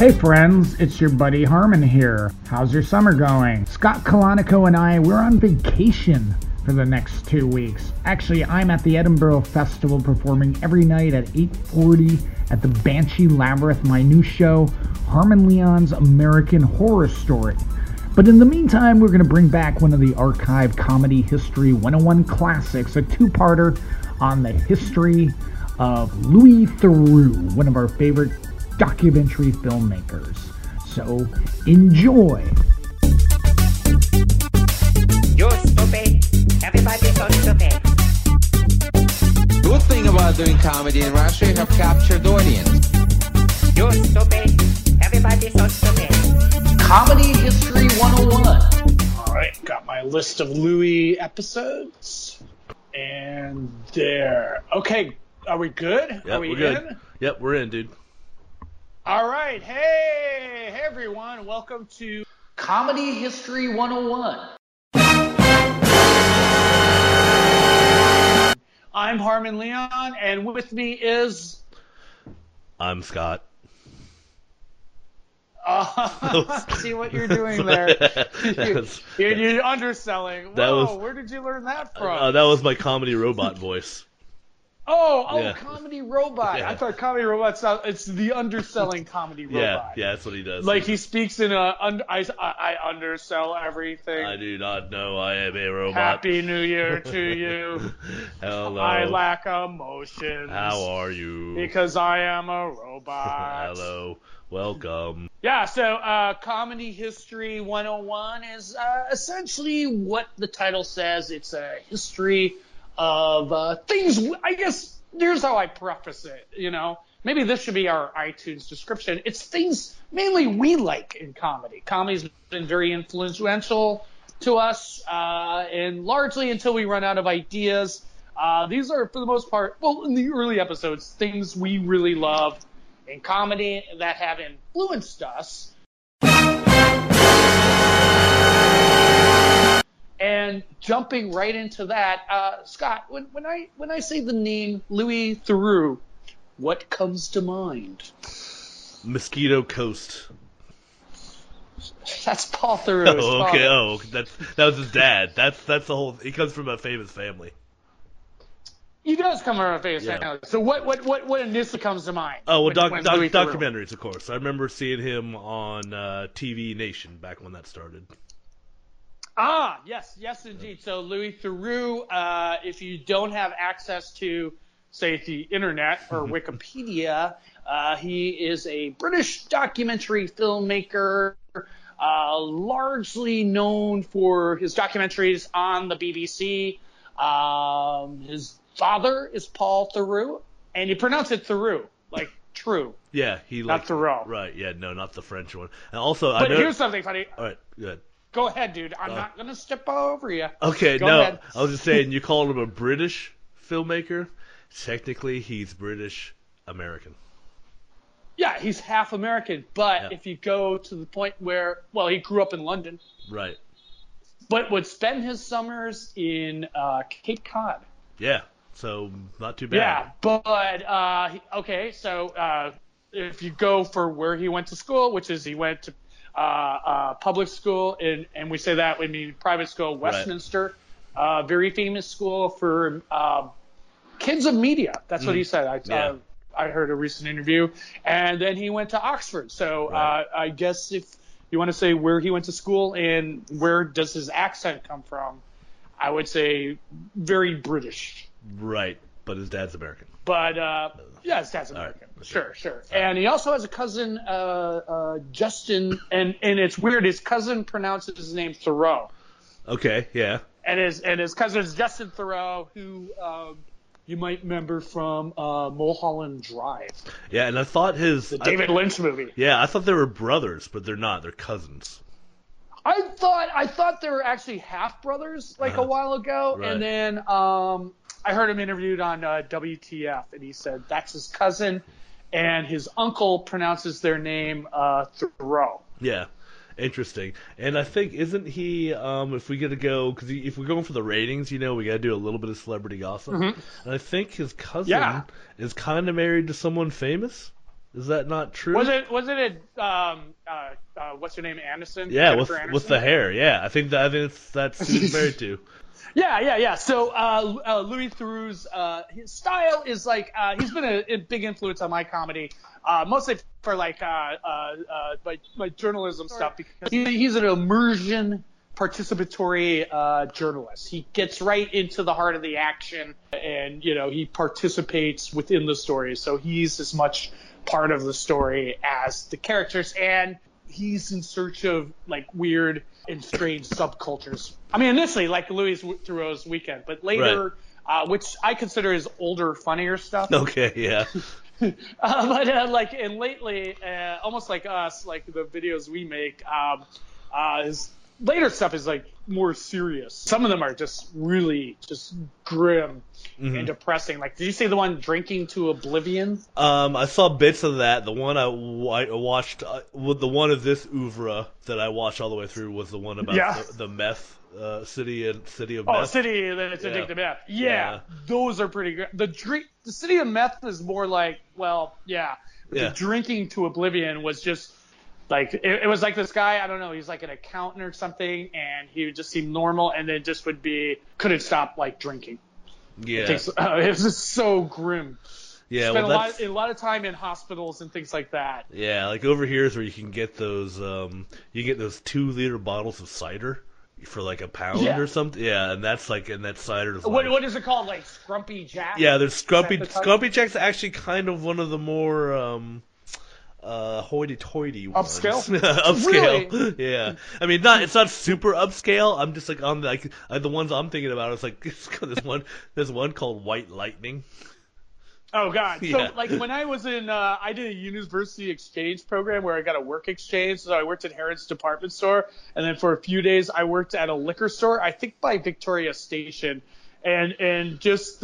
Hey friends, it's your buddy Harmon here. How's your summer going? Scott Kalanico and I, we're on vacation for the next 2 weeks. Actually, I'm at the Edinburgh Festival performing every night at 8:40 at the Banshee Labyrinth, my new show, Harmon Leon's American Horror Story. But in the meantime, we're going to bring back one of the archive Comedy History 101 classics, a two-parter on the history of Louis Theroux, one of our favorite documentary filmmakers. So, enjoy! You're stupid. Everybody's so stupid. Good thing about doing comedy in Russia, you have captured audience. You're stupid. Everybody's so stupid. Comedy History 101. All right, got my list of Louis episodes. And there. Okay, are we good? Yep, are we we're good. in? Yep, we're in, dude. All right. Hey everyone. Welcome to Comedy History 101. I'm Harmon Leon, and with me is... I'm Scott. See what you're doing there. You're underselling. Whoa, where did you learn that from? That was my comedy robot voice. Oh, Yeah. Comedy Robot. Yeah. I thought Comedy Robot it's the underselling Comedy Robot. Yeah, that's what he does. Like he speaks in I undersell everything. I do not know I am a robot. Happy New Year to you. Hello. I lack emotions. How are you? Because I am a robot. Hello. Welcome. Yeah, so Comedy History 101 is essentially what the title says. It's a history of things. I guess here's how I preface it, Maybe this should be our iTunes description. It's things mainly we like in comedy. Comedy's been very influential to us, and largely until we run out of ideas. These are, for the most part, in the early episodes, things we really love in comedy that have influenced us. And jumping right into that, Scott, when I say the name Louis Theroux, what comes to mind? Mosquito Coast. That's Paul Theroux. Oh, okay. Oh, that was his dad. That's the whole. He comes from a famous family. He does come from a famous family. So what initially comes to mind? Oh, well, when Louis Theroux? documentaries, of course. I remember seeing him on TV Nation back when that started. Ah, yes, indeed. So Louis Theroux, if you don't have access to, say, the internet or Wikipedia, he is a British documentary filmmaker, largely known for his documentaries on the BBC. His father is Paul Theroux, and you pronounce it Theroux, like true. Yeah, not Theroux. Right, yeah, no, not the French one. And also, but here's something funny. All right, good. Go ahead, dude. I'm not going to step over you. Okay, Go no. ahead. I was just saying, you called him a British filmmaker. Technically, he's British-American. Yeah, he's half American. But if you go to the point where, he grew up in London. Right. But would spend his summers in Cape Cod. Yeah, so not too bad. Yeah, but, okay, so if you go for where he went to school, which is he went to public school, and we say that we mean private school, Westminster, very famous school for kids of media. That's what he said. I heard a recent interview, and then he went to Oxford. So I guess if you want to say where he went to school and where does his accent come from, I would say very British. Right, but his dad's American. But his dad's American. Right. Sure. And he also has a cousin, Justin, and it's weird. His cousin pronounces his name Theroux. Okay, yeah. And his cousin is Justin Theroux, who you might remember from Mulholland Drive. Yeah, and I thought the David Lynch movie. Yeah, I thought they were brothers, but they're not. They're cousins. I thought they were actually half brothers a while ago, right. And then I heard him interviewed on WTF, and he said that's his cousin, and his uncle pronounces their name Theroux. Yeah, interesting. And I think, isn't he, if we get to go, because if we're going for the ratings, we got to do a little bit of celebrity gossip. Mm-hmm. And I think his cousin is kind of married to someone famous. Is that not true? Was it what's her name, Aniston? Yeah, Jennifer Aniston? with the hair. Yeah, I think that's who he's married to. Yeah. So Louis Theroux's his style is like he's been a big influence on my comedy, mostly for like my journalism stuff because he's an immersion participatory journalist. He gets right into the heart of the action, and he participates within the story. So he's as much part of the story as the characters, and he's in search of like weird and strange subcultures. I mean, initially like Louis Theroux's Weekend, but later, which I consider his older, funnier stuff. Okay, yeah. And lately, almost like us, like the videos we make, his later stuff is like more serious. Some of them are just really just grim and depressing. Like, did you see the one Drinking to Oblivion? I saw bits of that. The one I watched, the one of this oeuvre that I watched all the way through was the one about the meth city of meth. Oh, city that's addicted to meth. Yeah, those are pretty good. The city of meth is more like, the Drinking to Oblivion was just. Like, it was like this guy, I don't know, he's like an accountant or something, and he would just seem normal, and then just couldn't stop, like, drinking. Yeah. It was just so grim. Yeah, Spent a lot of time in hospitals and things like that. Yeah, like over here is where you can get those, 2-liter bottles of cider for like £1 or something. Yeah, and that's like, and that cider is like... What is it called, like Scrumpy Jack? Yeah, there's Scrumpy Jack's actually kind of one of the more... hoity-toity ones. Upscale? Really? Yeah. I mean, it's not super upscale. I'm just like on the ones I'm thinking about. It's like there's one called White Lightning. Oh God. Yeah. So like when I was in, I did a university exchange program where I got a work exchange. So I worked at Harrods department store, and then for a few days I worked at a liquor store, I think by Victoria Station, and just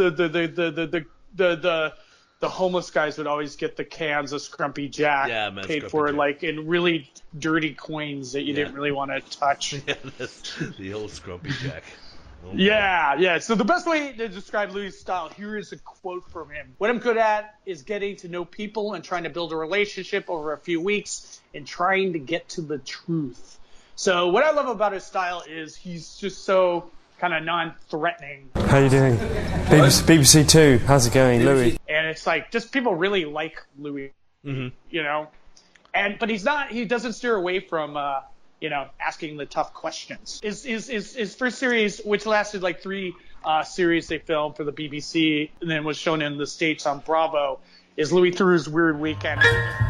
the homeless guys would always get the cans of Scrumpy Jack paid Scrumpy for, Jack. like in really dirty coins that you didn't really want to touch. Yeah, that's the old Scrumpy Jack. Oh, Yeah. So the best way to describe Louis' style, here is a quote from him. What I'm good at is getting to know people and trying to build a relationship over a few weeks and trying to get to the truth. So what I love about his style is he's just so kind of non-threatening. How you doing? BBC Two. How's it going, Louis? And it's like, just people really like Louis, but he doesn't steer away from, asking the tough questions. His first series, which lasted like 3 series they filmed for the BBC and then was shown in the States on Bravo, is Louis Theroux's Weird Weekend.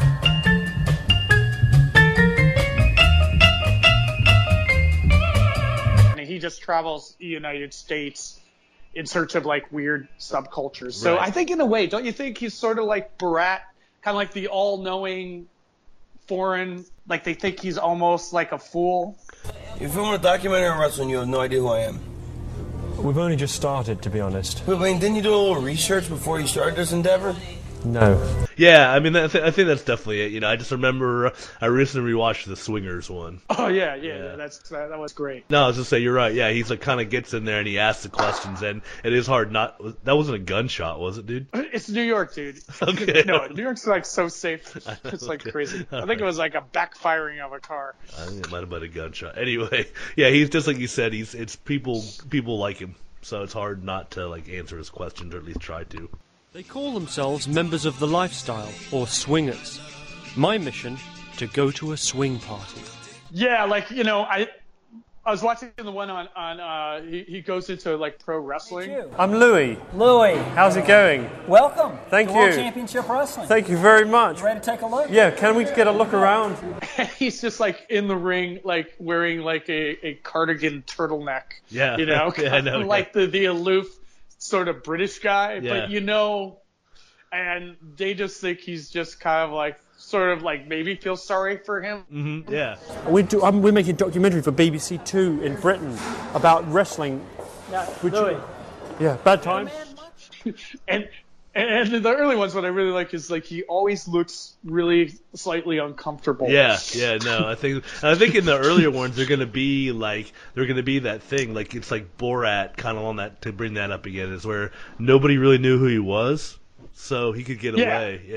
He just travels the United States in search of like weird subcultures. So Right. I think in a way, don't you think he's sort of like Borat, kind of like the all-knowing foreign, like they think he's almost like a fool? You're filming a documentary on wrestling, you have no idea who I am. We've only just started, to be honest. Wait, didn't you do a little research before you started this endeavor? No. Yeah, I mean, I think that's definitely it. I just remember I recently rewatched the Swingers one. Oh yeah. That was great. No, I was just saying, you're right. Yeah, he's like kind of gets in there and he asks the questions, and it is hard not. That wasn't a gunshot, was it, dude? It's New York, dude. Okay. No, New York's like so safe. It's like crazy. I think it was like a backfiring of a car. I think it might have been a gunshot. Anyway, yeah, he's just like you said. It's people like him, so it's hard not to like answer his questions or at least try to. They call themselves members of the lifestyle, or swingers. My mission, to go to a swing party. Yeah, like, I was watching the one on he goes into like pro wrestling. I'm Louis. Louis, How's it going? welcome. Thank to World you. Championship Wrestling. Thank you very much. You ready to take a look? Yeah, can we get a look around? He's just like in the ring, like wearing like a cardigan turtleneck. Yeah. Yeah, I know. like the aloof sort of British guy, Yeah. but and they just think he's just kind of like sort of like maybe feel sorry for him. Mm-hmm. Yeah. We're making a documentary for BBC Two in Britain about wrestling. Louis. Yeah, bad times. And the early ones, what I really like is like he always looks really slightly uncomfortable. Yeah, no, I think in the earlier ones they're gonna be that thing, like it's like Borat kind of on that, to bring that up again, is where nobody really knew who he was, so he could get away. Yeah.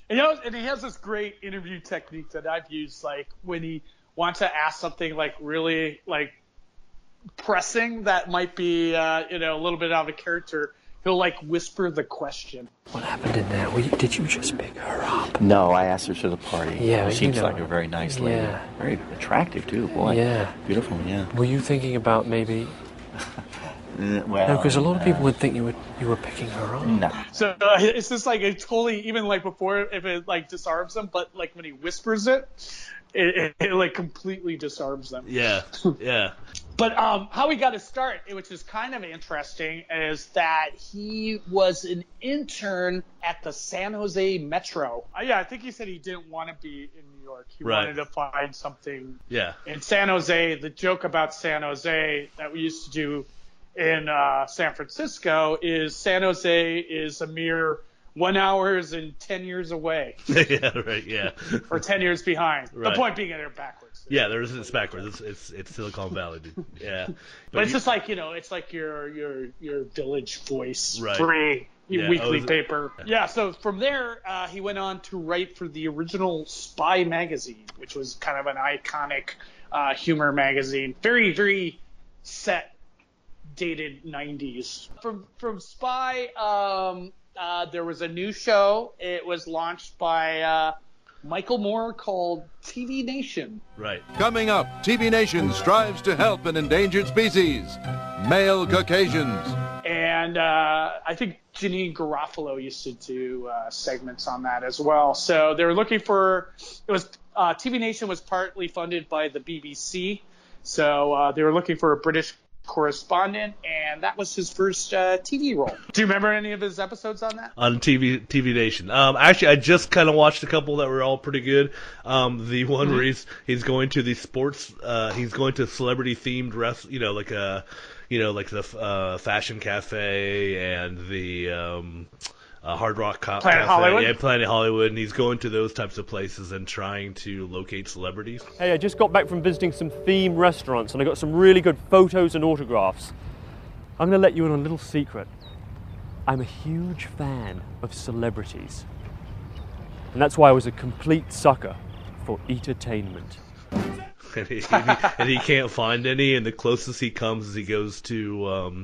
And he has this great interview technique that I've used, like when he wants to ask something like really like pressing that might be a little bit out of character. He'll like whisper the question. What happened in there? Did you just pick her up? No, I asked her to the party. Yeah, she seems like a very nice lady. Yeah. Very attractive too, boy. Yeah. Beautiful, yeah. Were you thinking about maybe? Well, no, because a lot of people would think you were picking her up. No. So it's just like it totally, even like before, if it like disarms them, but like when he whispers it like completely disarms them. Yeah, yeah. But how he got his start, which is kind of interesting, is that he was an intern at the San Jose Metro. I think he said he didn't want to be in New York. He wanted to find something in San Jose. The joke about San Jose that we used to do in San Francisco is San Jose is a mere 1 hour and 10 years away. Yeah, right, yeah. Or 10 years behind. Right. The point being they're backwards. Yeah, it's backwards. It's Silicon Valley, dude. Yeah. But it's just like, it's like your Village Voice right. free weekly paper. Yeah, so from there, he went on to write for the original Spy magazine, which was kind of an iconic humor magazine. Very, very set, dated 90s. From Spy, there was a new show. It was launched by Michael Moore called TV Nation. Right. Coming up, TV Nation strives to help an endangered species, male Caucasians. And I think Janine Garofalo used to do segments on that as well. So they were looking for TV Nation was partly funded by the BBC. So they were looking for a British correspondent, and that was his first TV role. Do you remember any of his episodes on that? On TV Nation. Actually, I just kind of watched a couple that were all pretty good. The one where he's going to the sports, he's going to celebrity themed like the Fashion Cafe and the Hard Rock Cafe. Hollywood? Yeah, Planet Hollywood, and he's going to those types of places and trying to locate celebrities. Hey, I just got back from visiting some theme restaurants and I got some really good photos and autographs. I'm going to let you in on a little secret. I'm a huge fan of celebrities. And that's why I was a complete sucker for entertainment. and he can't find any, and the closest he comes is he goes to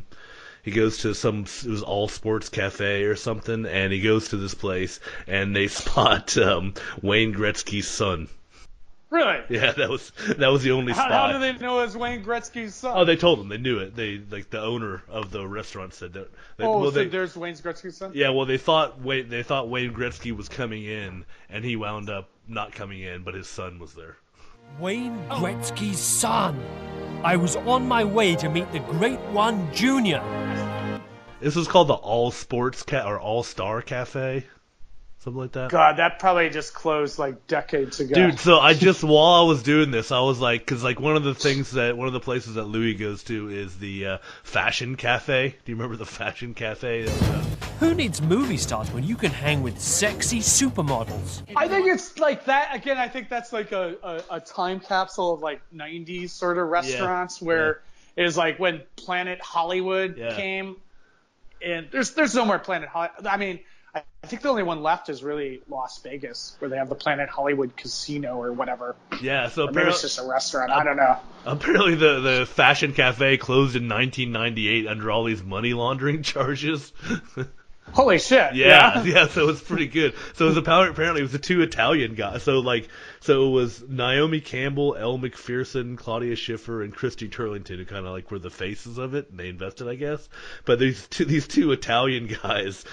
it was All Sports Cafe or something, and he goes to this place and they spot Wayne Gretzky's son. Really? Yeah, that was the only spot. How do they know it was Wayne Gretzky's son? Oh, they told him. They knew it. The owner of the restaurant said that. There's Wayne Gretzky's son? Yeah, well, they thought Wayne Gretzky was coming in, and he wound up not coming in, but his son was there. Wayne Gretzky's son. I was on my way to meet the Great One Jr. This was called the All Sports or All Star Cafe, something like that. God, that probably just closed like decades ago. Dude, so while I was doing this, I was like, because like one of the places that Louis goes to is the Fashion Cafe. Do you remember the Fashion Cafe? Who needs movie stars when you can hang with sexy supermodels? I think it's like that. Again, I think that's like a time capsule of like 90s sort of restaurants where it was like when Planet Hollywood came. And there's no more Planet Hollywood. I mean, I think the only one left is really Las Vegas, where they have the Planet Hollywood Casino or whatever. Yeah, so maybe it's just a restaurant. I don't know. Apparently, the Fashion Cafe closed in 1998 under all these money laundering charges. Holy shit! Yeah. So it's pretty good. So it was apparently it was the two Italian guys. So it was Naomi Campbell, Elle Macpherson, Claudia Schiffer, and Christy Turlington who kind of like were the faces of it, and they invested, I guess. But these two Italian guys,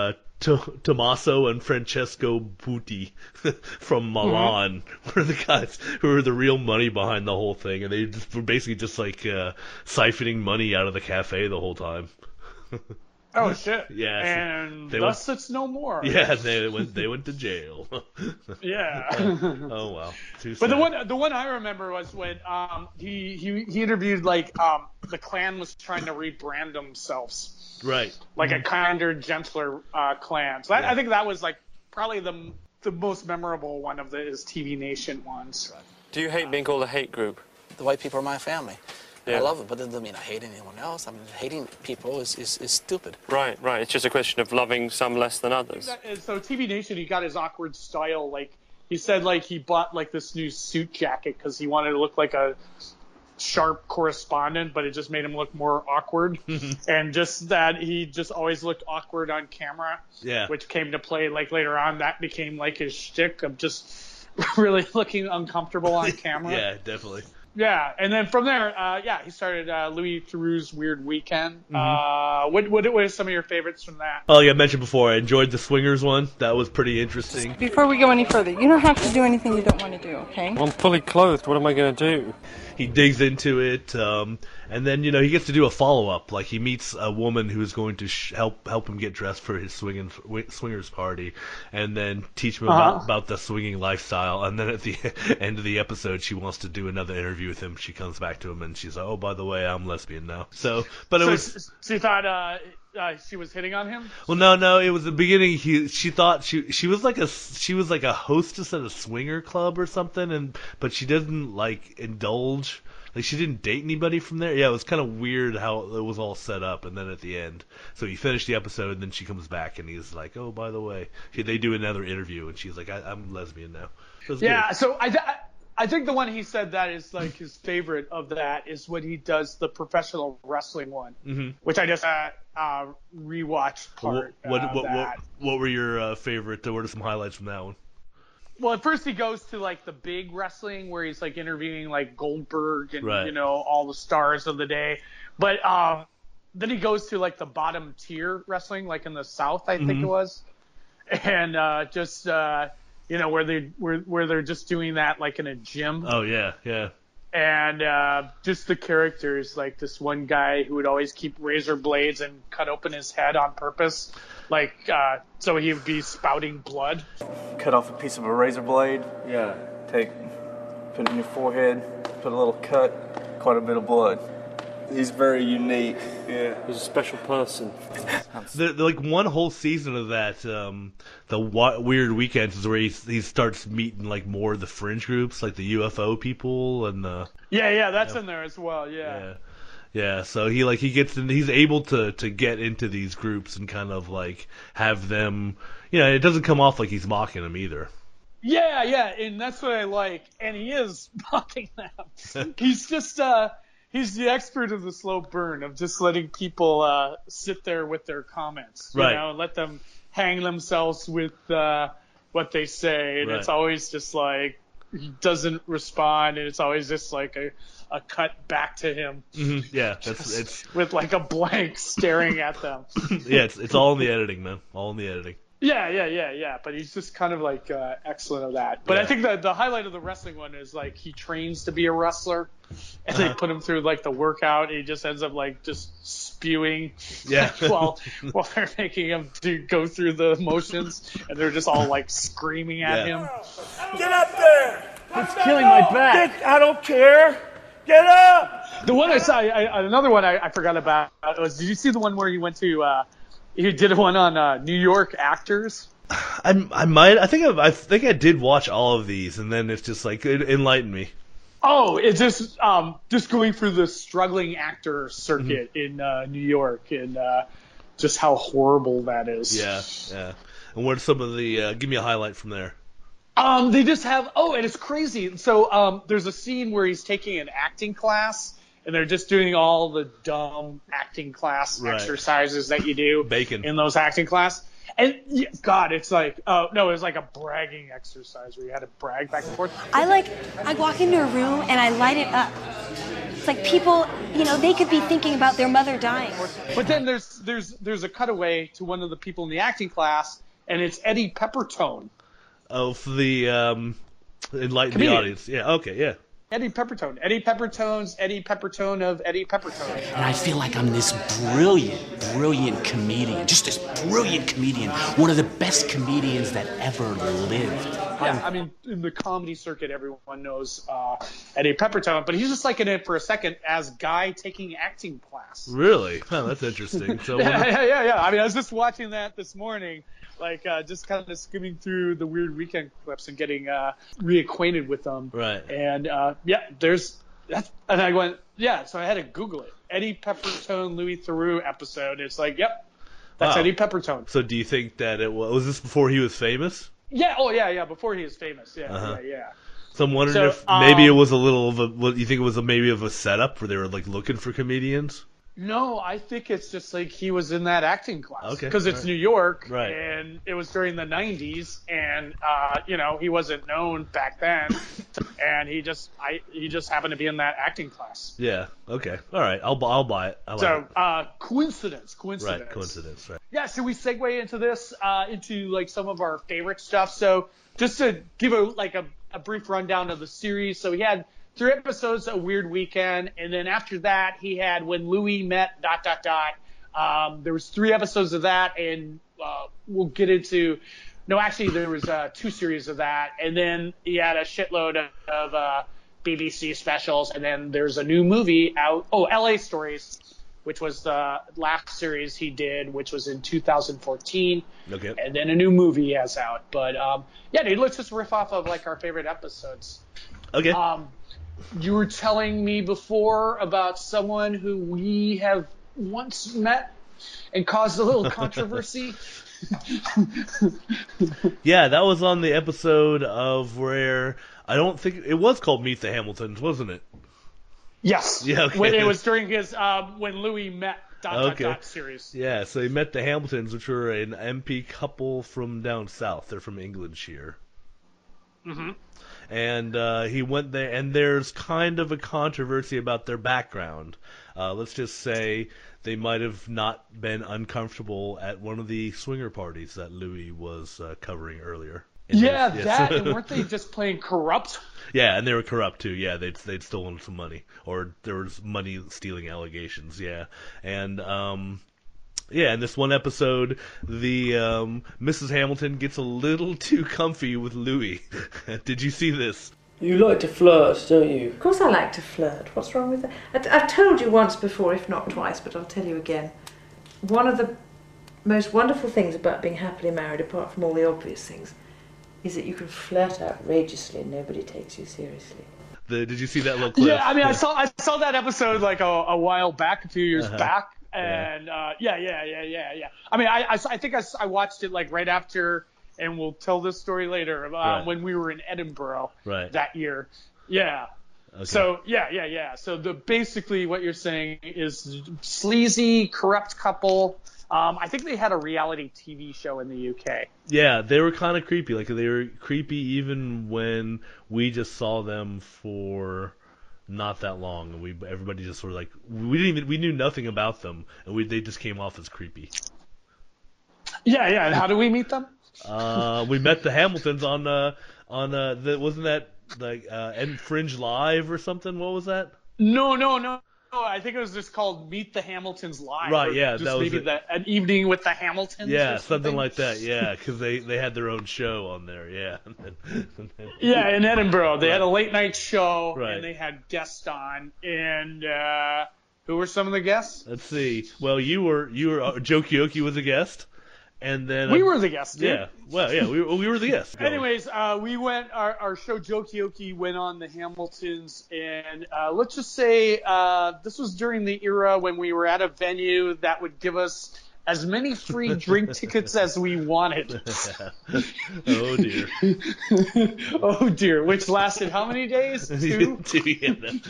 Tommaso and Francesco Butti from Milan, were the guys who were the real money behind the whole thing, and they were basically just like siphoning money out of the cafe the whole time. Oh shit! Yeah, and thus it's no more. Yeah, they went to jail. Yeah. Oh wow. But the one I remember was when he interviewed the Klan was trying to rebrand themselves. Right. Like a kinder, gentler Klan. So I think that was like probably the most memorable one of his TV Nation ones. Do you hate being called a hate group? The white people are my family. I love them, but that doesn't mean I hate anyone else. I mean, hating people is stupid. Right. It's just a question of loving some less than others. So TV Nation, he got his awkward style. Like he said, like he bought like this new suit jacket because he wanted to look like a sharp correspondent, but it just made him look more awkward. And just that he just always looked awkward on camera. Yeah. Which came to play like later on. That became like his shtick of just really looking uncomfortable on camera. Yeah, definitely. Yeah, and then from there, he started Louis Theroux's Weird Weekend. What are some of your favorites from that? Oh, yeah, I mentioned before, I enjoyed the Swingers one. That was pretty interesting. Before we go any further, you don't have to do anything you don't want to do, okay? Well, I'm fully clothed. What am I going to do? He digs into it, and then, he gets to do a follow-up. Like, he meets a woman who's going to help him get dressed for his swingers party, and then teach him about the swinging lifestyle. And then at the end of the episode, she wants to do another interview with him. She comes back to him, and she's like, oh, by the way, I'm lesbian now. So you thought she was hitting on him? Well, no. It was the beginning. She thought she was like a hostess at a swinger club or something, but she didn't like indulge. Like she didn't date anybody from there. Yeah, it was kind of weird how it was all set up. And then at the end, so he finished the episode, and then she comes back, and he's like, "Oh, by the way," they do another interview, and she's like, "I'm lesbian now." So yeah. So I think the one he said that is like his favorite of that is when he does the professional wrestling one, which I just rewatched part. What were your favorite? What are some highlights from that one? Well, at first he goes to like the big wrestling where he's like interviewing like Goldberg and all the stars of the day, but then he goes to like the bottom tier wrestling, like in the South, I think it was, and where they're just doing that like in a gym. Oh yeah. And just the characters, like this one guy who would always keep razor blades and cut open his head on purpose, like so he would be spouting blood. Cut off a piece of a razor blade. Yeah. Put it in your forehead. Put a little cut. Quite a bit of blood. He's very unique. Yeah. He's a special person. Like one whole season of that, the Weird Weekends is where he starts meeting like more of the fringe groups, like the UFO people and the. Yeah, that's in there as well. Yeah. So he's able to get into these groups and kind of like have them. It doesn't come off like he's mocking them either. Yeah, and that's what I like. And he is mocking them. He's just he's the expert of the slow burn of just letting people sit there with their comments, and let them hang themselves with what they say. And it's always just like he doesn't respond, and it's always just like a cut back to him. Yeah, it's with like a blank staring at them. Yeah, it's all in the editing, man. All in the editing. Yeah. But he's just kind of like excellent at that. But I think the highlight of the wrestling one is like he trains to be a wrestler, and they put him through like the workout. And he just ends up like just spewing. Yeah. while they're making him go through the motions, and they're just all like screaming at him. Get up there! It's killing my back. I don't care. Get up! The one I saw, another one I forgot about was. Did you see the one where he went to? He did one on New York actors. I think I did watch all of these, and then it's just like it enlightened me. Oh, it's just going through the struggling actor circuit in New York, and just how horrible that is. Yeah. And what are some of the? Give me a highlight from there. They just have. Oh, and it's crazy. So there's a scene where he's taking an acting class. And they're just doing all the dumb acting class exercises that you do in those acting class. And God, it's like, it was like a bragging exercise where you had to brag back and forth. I walk into a room and I light it up. It's like people, they could be thinking about their mother dying. But then there's a cutaway to one of the people in the acting class, and it's Eddie Peppertone. Oh, for the enlighten the audience. Yeah. Okay. Yeah. Eddie Peppertone. Eddie Peppertone's Eddie Peppertone of Eddie Peppertone. And I feel like I'm this brilliant comedian. Just this brilliant comedian. One of the best comedians that ever lived. Yeah, I mean, in the comedy circuit, everyone knows Eddie Peppertone, but he's just like in it for a second as Guy taking acting class. Really? Oh, that's interesting. So yeah. I mean, I was just watching that this morning. Like, just kind of skimming through the Weird Weekend clips and getting reacquainted with them. Right. And, there's And I went, yeah. So I had to Google it. Eddie Peppertone, Louis Theroux episode. It's like, yep, that's Wow. Eddie Peppertone. So do you think that was this before he was famous? Yeah. Oh, yeah. Before he was famous. Yeah. Uh-huh. Yeah. So I'm wondering So, if maybe it was a little of a. What you think it was maybe of a setup where they were like looking for comedians? No, I think it's just like he was in that acting class. Okay, Because it's right. New York, Right. and it was during the 90s, and, he wasn't known back then, and he just happened to be in that acting class. Yeah. Okay. All right. I'll buy it. I like So, it. coincidence. Right. Coincidence. Right. Yeah, should we segue into this, into like some of our favorite stuff? So just to give a brief rundown of the series. So he had 3 episodes, A Weird Weekend, and then after that he had When Louis Met ... There was 3 episodes of that, and we'll get into. No, actually there was 2 series of that, and then he had a shitload of BBC specials, and then there's a new movie out. Oh, LA Stories, which was the last series he did, which was in 2014. Okay. And then a new movie he has out. But yeah, dude, let's just riff off of like our favorite episodes. Okay. You were telling me before about someone who we have once met and caused a little controversy. Yeah, that was on the episode of where I don't think it was called Meet the Hamiltons, wasn't it? Yes. Yeah. Okay. When it was during his When Louis Met ... series. Yeah, so he met the Hamiltons, which were an MP couple from down south. They're from Englandshire. Mm-hmm. And he went there, and there's kind of a controversy about their background. Let's just say they might have not been uncomfortable at one of the swinger parties that Louis was covering earlier. Yeah, that, and weren't they just playing corrupt? Yeah, and they were corrupt too. Yeah, they'd stolen some money, or there was money stealing allegations. Yeah, and yeah, in this one episode, the Mrs. Hamilton gets a little too comfy with Louis. Did you see this? You like to flirt, don't you? Of course I like to flirt. What's wrong with that? I've told you once before, if not twice, but I'll tell you again. One of the most wonderful things about being happily married, apart from all the obvious things, is that you can flirt outrageously and nobody takes you seriously. Did you see that little clip? Yeah, I mean, I saw that episode like a while back, a few years back, and yeah. I mean, I think I watched it like right after, and we'll tell this story later, when we were in Edinburgh that year. Yeah. Okay. So yeah. So basically what you're saying is sleazy, corrupt couple. I think they had a reality TV show in the UK. Yeah, they were kind of creepy. Like they were creepy even when we just saw them for not that long, and everybody just sort of like we knew nothing about them, and they just came off as creepy. Yeah. And how do we meet them? We met the Hamiltons on wasn't that like Fringe Live or something? What was that? No. I think it was just called Meet the Hamiltons Live. Right, yeah. Just that was maybe an evening with the Hamiltons. Yeah, or something like that. Yeah, because they had their own show on there. Yeah. Yeah, in Edinburgh, they had a late night show, and they had guests on. And who were some of the guests? Let's see. Well, you were Joe Kioki was a guest. And then we were the guests, dude. Yeah. Well, yeah, we were the guests. Anyways, we went. Our show, Joe Kioki, went on the Hamiltons, and let's just say this was during the era when we were at a venue that would give us as many free drink tickets as we wanted. Oh dear. Oh dear. Which lasted how many days? 2. 2. Yeah.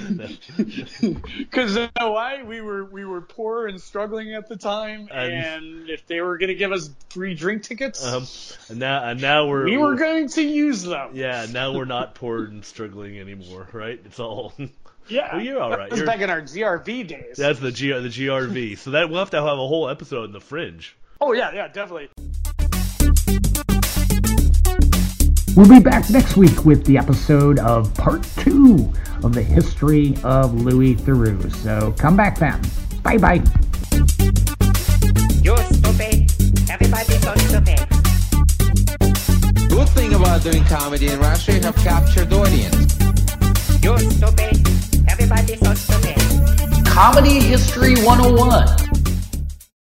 Because why? We were poor and struggling at the time, and if they were going to give us free drink tickets, and now we were going to use them. Yeah. Now we're not poor and struggling anymore, right? It's all. Yeah, well, you're all right. That was back in our GRV days. That's the GRV. So we'll have to have a whole episode in the Fringe. Oh yeah, definitely. We'll be back next week with the episode of Part 2 of the history of Louis Theroux. So come back then. Bye-bye. You're stupid. Everybody's so stupid. Good thing about doing comedy in Russia, you have captured audience. You're stupid. Everybody's so stupid. Comedy History 101.